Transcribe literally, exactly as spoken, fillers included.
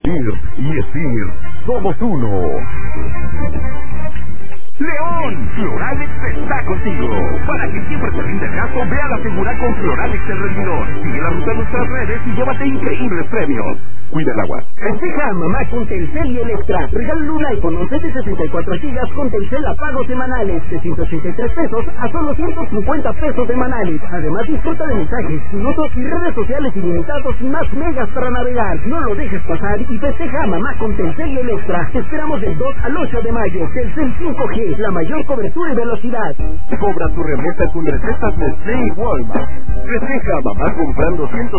Y decir, somos uno. León, Floralex está contigo. Para que siempre te rinda el gasto, ve a la Segura con Floralex el rendidor. Sigue la ruta de nuestras redes y llévate increíbles premios. Cuida el agua. Festeja a mamá con Telcel y Electra. Regálale un iPhone once de sesenta y cuatro gigas con Telcel a pagos semanales de ciento ochenta y tres pesos a solo ciento cincuenta pesos semanales. Además disfruta de mensajes, minutos y redes sociales ilimitados y más megas para navegar. No lo dejes pasar y festeja a mamá con Telcel y Electra. Te esperamos del dos al ocho de mayo. Telcel cinco G, la mayor cobertura y velocidad. Cobra tu remesa con recetas Nestlé y Walmart. Festeja a mamá comprando ciento